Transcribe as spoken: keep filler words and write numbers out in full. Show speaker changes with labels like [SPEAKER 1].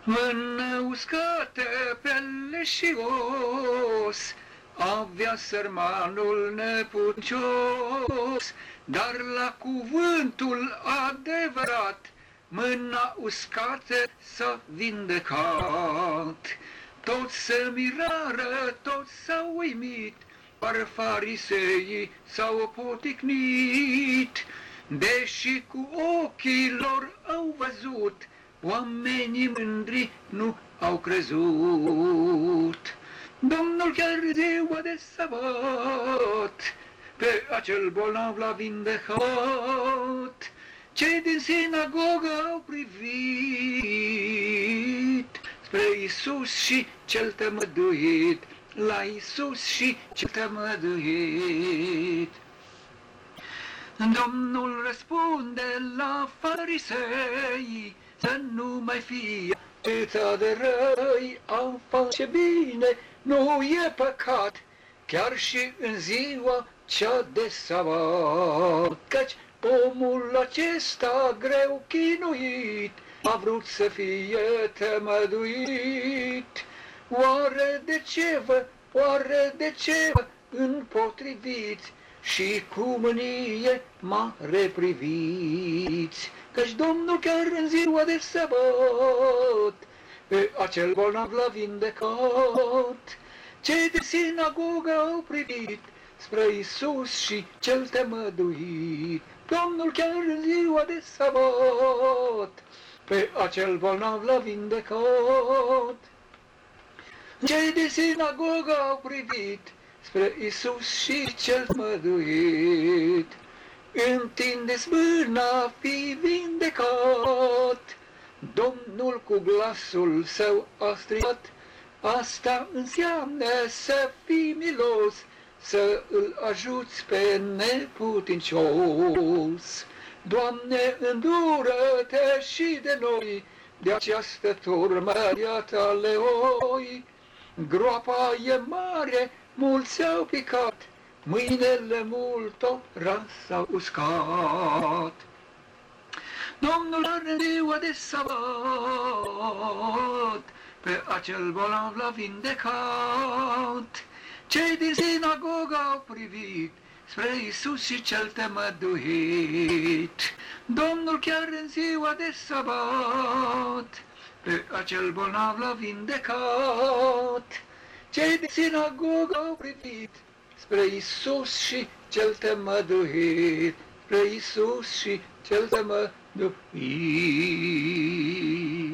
[SPEAKER 1] Mână uscată pe și os avea sărmanul neputincios, dar la cuvântul adevărat mâna uscată s-a vindecat. Toți se mirară, toți s-au uimit, doar fariseii s-au poticnit, deși cu ochii lor au văzut, oamenii mândri nu au crezut. Domnul chiar ziua de sabat pe acel bolnav l-a vindecat. Cei din sinagogă au privit spre Iisus și cel tămăduit, la Iisus și cel tămăduit. Domnul răspunde la farisei să nu mai fie atâta de răi, a face bine nu e păcat, chiar și în ziua cea de sabat, căci omul acesta greu chinuit a vrut să fie tămăduit. Oare de ce vă, oare de ce vă împotriviți și cu mânie mare priviți? Căci Domnul chiar în ziua de sabat pe acel bolnav l-a vindecat. Cei de sinagogă au privit spre Iisus și cel tămăduit. Domnul chiar în ziua de sabat pe acel bolnav l-a vindecat. Cei de sinagogă au privit spre Iisus și cel tămăduit. Întinde-ți mâna, fi vindecat. Domnul cu glasul său a strigat, asta înseamnă să fii milos, să îl ajuți pe neputincios. Doamne, îndură-te și de noi, de această turmă de-a leoi. Groapa e mare, mulți au picat, mâinile multora s-au uscat. Domnul în ziua de sabat pe acel bolnav l-a vindecat. Cei din sinagogă au privit spre Iisus și cel tămăduit. Domnul chiar în ziua de sabat pe acel bolnav l-a vindecat. Cei din sinagogă au privit spre Iisus și cel tămăduit, spre Iisus și cel tămăduit.